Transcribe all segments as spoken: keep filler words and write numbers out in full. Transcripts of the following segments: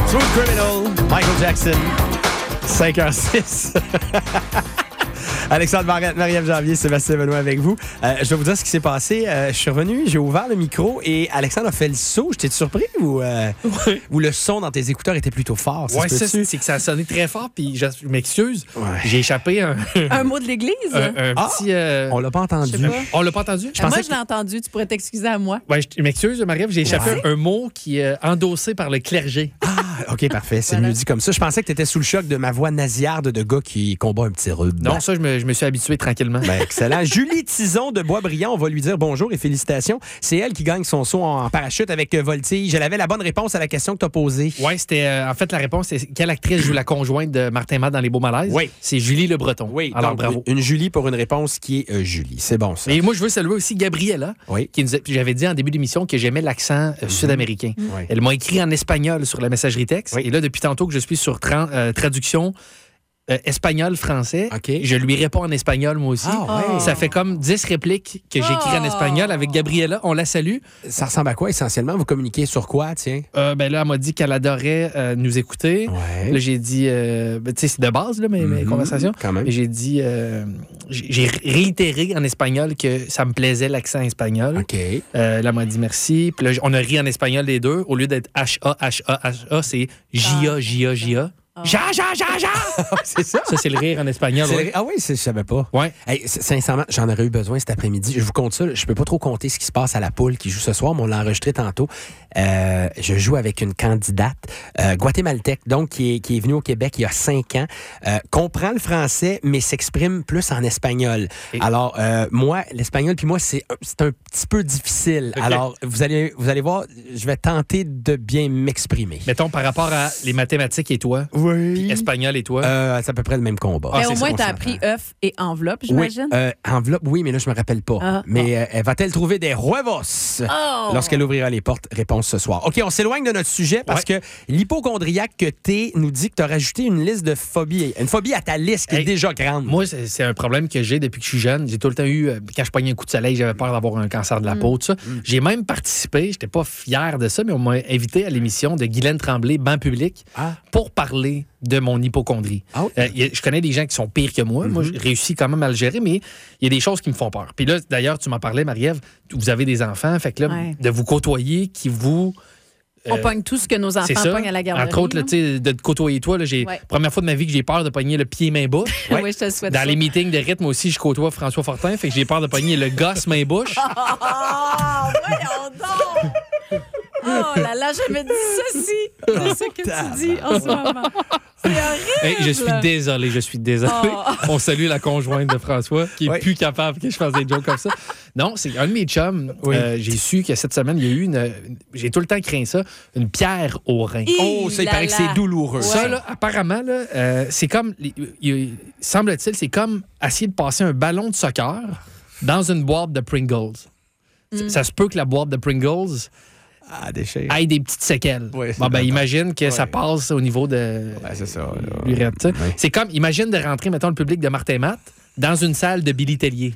Smooth Criminal, Michael Jackson, cinq heures six. Alexandre Barrette, Marie-Ève Janvier, Sébastien Benoît avec vous. Euh, je vais vous dire ce qui s'est passé. Euh, je suis revenu, j'ai ouvert le micro et Alexandre a fait le saut. J'étais surpris ou, euh, oui. ou le son dans tes écouteurs était plutôt fort? Oui, ça, c'est que ça a sonné très fort, puis je, je m'excuse. Ouais. J'ai échappé un... un mot de l'église? Un, un ah, petit... Euh... On l'a pas entendu. Pas. On l'a pas entendu? Je moi, je l'ai que... entendu. Tu pourrais t'excuser à moi. Oui, je m'excuse, Marie-Ève. J'ai échappé ouais. un mot qui est endossé par le clergé. Ah, OK, parfait. C'est voilà. mieux dit comme ça. Je pensais que tu étais sous le choc de ma voix nasillarde de gars qui combat un petit rude. Non, ça, je me, je me suis habitué tranquillement. Ben, excellent. Julie Tison de Boisbriand, on va lui dire bonjour et félicitations. C'est elle qui gagne son saut en parachute avec Voltige. Elle avait la bonne réponse à la question que tu as posée. Oui, c'était euh, en fait la réponse, c'est quelle actrice joue la conjointe de Martin Matt dans Les Beaux Malaises? Oui. C'est Julie Le Breton. Oui, alors donc, bravo. Une Julie pour une réponse qui est euh, Julie. C'est bon, ça. Et moi, je veux saluer aussi Gabriella, oui. qui nous a, j'avais dit en début d'émission que j'aimais l'accent euh, mm-hmm. sud-américain. Oui. Elle m'a écrit en espagnol sur la messagerie texte. Oui. Et là, depuis tantôt que je suis sur tra- euh, traduction Euh, espagnol-français. Okay. Je lui réponds en espagnol, moi aussi. Ah, ouais. Ça fait comme dix répliques que j'écris oh. en espagnol avec Gabriella. On la salue. Ça ressemble à quoi, essentiellement? Vous communiquez sur quoi, tiens? Euh, ben là, elle m'a dit qu'elle adorait euh, nous écouter. Ouais. Là, j'ai dit... Euh, ben, tu sais, c'est de base, là, mes, mm-hmm. mes conversations. Quand même. Et j'ai dit... Euh, j'ai réitéré en espagnol que ça me plaisait, l'accent espagnol. OK. Euh, là, elle m'a dit merci. Puis là, on a ri en espagnol les deux. Au lieu d'être H-A, H-A, H-A, c'est J-A, J-A, J-A. Ja, ja, ja, ja! C'est ça? Ça, c'est le rire en espagnol. Ouais. Ouais. Ah oui, je savais pas. Ouais. Hey, sincèrement, j'en aurais eu besoin cet après-midi. Je vous compte ça. Je peux pas trop compter ce qui se passe à la poule qui joue ce soir, mais on l'a enregistré tantôt. Euh, je joue avec une candidate euh, guatémaltèque, donc qui est, qui est venue au Québec il y a cinq ans, euh, comprend le français, mais s'exprime plus en espagnol. Et... Alors, euh, moi, l'espagnol, puis moi, c'est, c'est un petit peu difficile. Okay. Alors, vous allez, vous allez voir, je vais tenter de bien m'exprimer. Mettons, par rapport à les mathématiques et toi, oui. puis espagnol et toi. Euh, c'est à peu près le même combat. Mais ah, au moins, tu as appris œuf et enveloppe, j'imagine? Oui, euh, enveloppe, oui, mais là, je me rappelle pas. Ah, mais ah. Euh, va-t-elle trouver des huevos oh. lorsqu'elle ouvrira les portes? Réponse ce soir. OK, on s'éloigne de notre sujet parce ouais. que l'hypochondriaque que t'es nous dit que tu as rajouté une liste de phobies. Une phobie à ta liste qui hey, est déjà grande. Moi, c'est, c'est un problème que j'ai depuis que je suis jeune. J'ai tout le temps eu, quand je pognais un coup de soleil, j'avais peur d'avoir un cancer de la mm. peau, tout ça. Mm. J'ai même participé, j'étais pas fier de ça, mais on m'a invité à l'émission de Guylaine Tremblay, Banc public, ah. pour parler de mon hypochondrie. Ah oui. euh, y a, je connais des gens qui sont pires que moi. Mm-hmm. Moi, je réussis quand même à le gérer, mais il y a des choses qui me font peur. Puis là, d'ailleurs, tu m'en parlais, Marie-Ève, vous avez des enfants, fait que là, ouais. de vous côtoyer, qui vous... Euh, on pogne tout ce que nos enfants pognent à la garderie. Entre autres, là, de te côtoyer toi, là, j'ai ouais. première fois de ma vie que j'ai peur de pogner le pied main-bouche. Ouais. Oui, je te le souhaite. Dans ça. les meetings de rythme aussi, je côtoie François Fortin, fait que j'ai peur de pogner le gosse main-bouche. Oh, voyons donc! Oh là là, j'avais dit ceci de ce que tu dis en ce moment. C'est horrible! Hey, je suis désolé, je suis désolé. Oh. On salue la conjointe de François qui est oui. plus capable que je fasse des jokes comme ça. Non, c'est un de mes chums. Oui. Euh, j'ai su que cette semaine, il y a eu une... J'ai tout le temps craint ça, une pierre au rein. Hi, oh, ça, il paraît que c'est douloureux. Ouais. Ça, là, apparemment, là, euh, c'est comme... Il, semble-t-il, c'est comme essayer de passer un ballon de soccer dans une boîte de Pringles. Mm. Ça se peut que la boîte de Pringles... Ah, déchire. Aille des petites séquelles. Oui, bon, ben, imagine que oui. ça passe au niveau de. Ouais, c'est ça. Oui. C'est comme, imagine de rentrer, mettons, le public de Martin Matt dans une salle de Billy Tellier.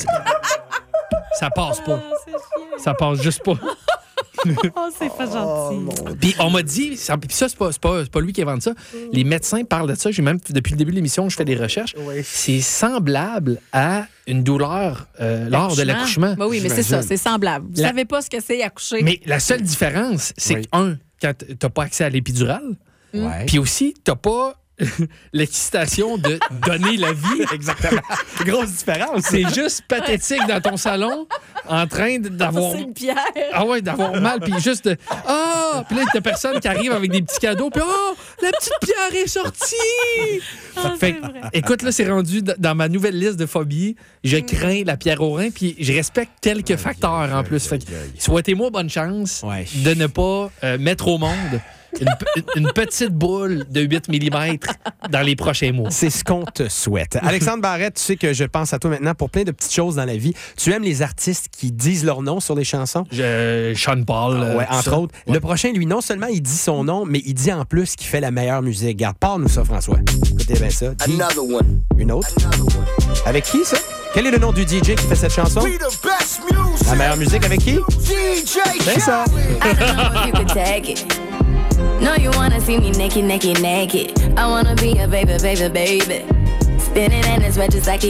Ça passe pas. Oh, ça passe juste pas. Oh, c'est pas gentil. Oh, puis on m'a dit, ça, puis ça, c'est pas, c'est, pas, c'est pas lui qui invente ça. Les médecins parlent de ça. J'ai même, depuis le début de l'émission, je fais des recherches. Oui. C'est semblable à une douleur euh, lors de l'accouchement. Ben oui, mais c'est ça, c'est semblable. Vous la... savez pas ce que c'est accoucher. Mais la seule différence, c'est oui. que, un, quand t'as pas accès à l'épidurale, ouais. puis aussi, t'as pas l'excitation de donner la vie. Exactement. Grosse différence. C'est juste pathétique dans ton salon, en train d'avoir... C'est une pierre. Ah ouais, d'avoir mal, puis juste de... Ah! Oh! Puis là, t'as personne qui arrive avec des petits cadeaux, puis oh! La petite pierre est sortie! Ah, fait, écoute, là, c'est rendu dans ma nouvelle liste de phobies. Je crains la pierre au rein, puis je respecte quelques facteurs en plus. Fait que, souhaitez-moi bonne chance ouais. de ne pas euh, mettre au monde Une, une petite boule de huit millimètres dans les prochains mois. C'est ce qu'on te souhaite. Alexandre Barrette, tu sais que je pense à toi maintenant pour plein de petites choses dans la vie. Tu aimes les artistes qui disent leur nom sur les chansons? Je, Sean Paul. Ah, ouais, entre ça. autres. Ouais. Le prochain, lui, non seulement il dit son nom, mais il dit en plus qu'il fait la meilleure musique. Garde, parle-nous ça, François. Écoutez bien ça. Dis. Another one. Une autre? One. Avec qui, ça? Quel est le nom du D J qui fait cette chanson? La meilleure musique avec qui? D J. C'est ça. No, you wanna see me naked, naked, naked. I wanna be a baby, baby, baby. Spinning in his red just like he